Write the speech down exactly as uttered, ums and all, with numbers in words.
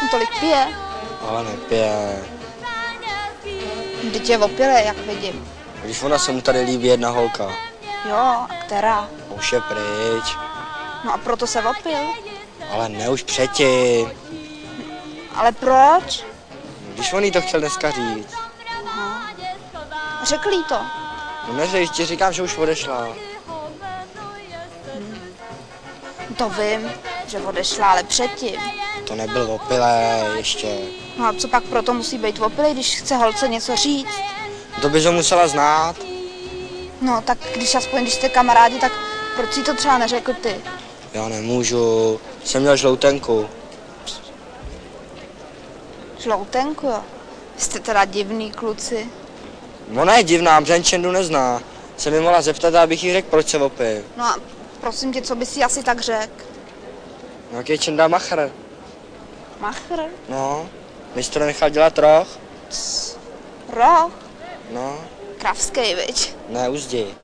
On tolik pije. Ale nepije. Vždyť je opilé, jak vidím. Když ona se mu tady líbí jedna holka. Jo, a která? Už je pryč. No a proto se opil. Ale ne už předtím. Ale proč? Když on jí to chtěl dneska říct. Aha. Řekl jí to. No neřeš, ti říkám, že už odešla. Hmm. To vím, že odešla, ale předtím. To nebyl opilé ještě. No a co pak proto musí být opilý, když chce holce něco říct? To bys ho musela znát. No tak když aspoň, když jste kamarádi, tak proč si to třeba neřekl ty? Já nemůžu. Jsem měl žloutenku. Žloutenku, jo. Vy jste teda divný kluci. Ona je divná, Břenčendu nezná. Se mi mohla zeptat, abych jí řekl, proč se opil. No a prosím tě, co bys si asi tak řekl? No jak je Čenda machr. Machr? No, mistr nechal dělat roh. Roh? No, Kravskej, viď? ne uzdi.